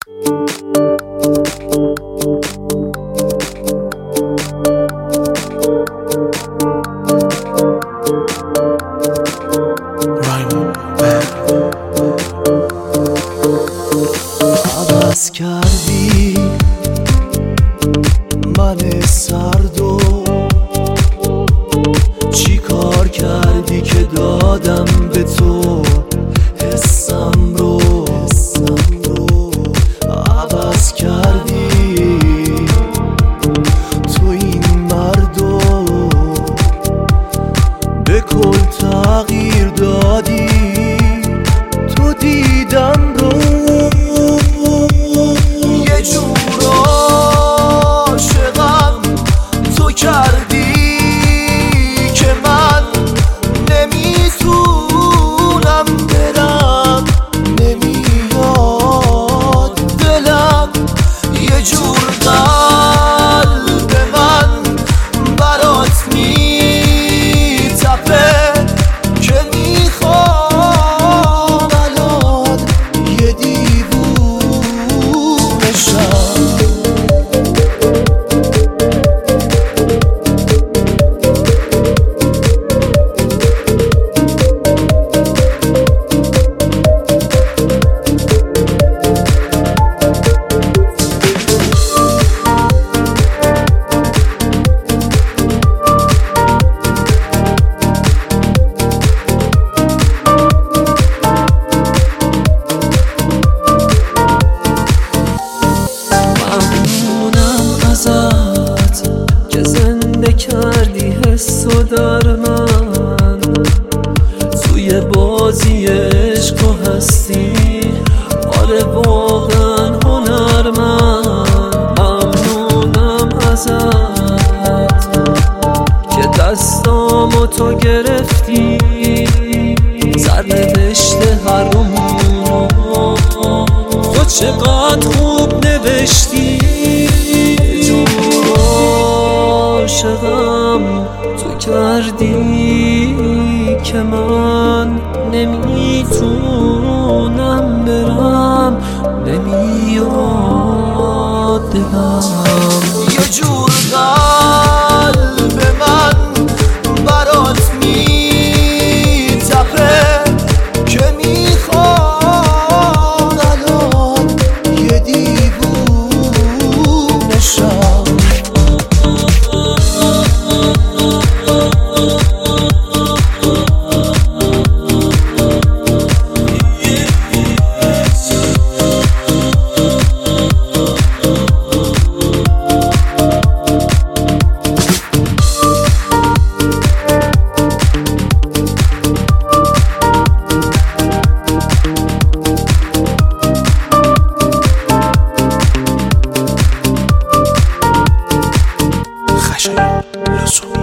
عوض کردی من سردو، چی کار کردی که دادم به تو حسم رو عوض کردی. تو این مردو به کل تغییر دادی. تو دیدم رو یه جور عاشقم تو کردی که من نمیتونم برم، نمیاد دلم. یه جور قلب من برات میتپه که میخوام الان یه دیوونه شم. که زنده کردی حس و در من، توی بازی عشق و هستی. آره واقعا هنرمند. ممنونم ازت که دستامو تو گرفتی، سرنوشت هر رومونو تو چقدر خوب نوشتی. عاشقم تو کردی که من نمیتونم برم، نمیاد دلم. یه جور قلب من برات میتپه که میخواد الان یه دیوونه شم. خشایار لزوم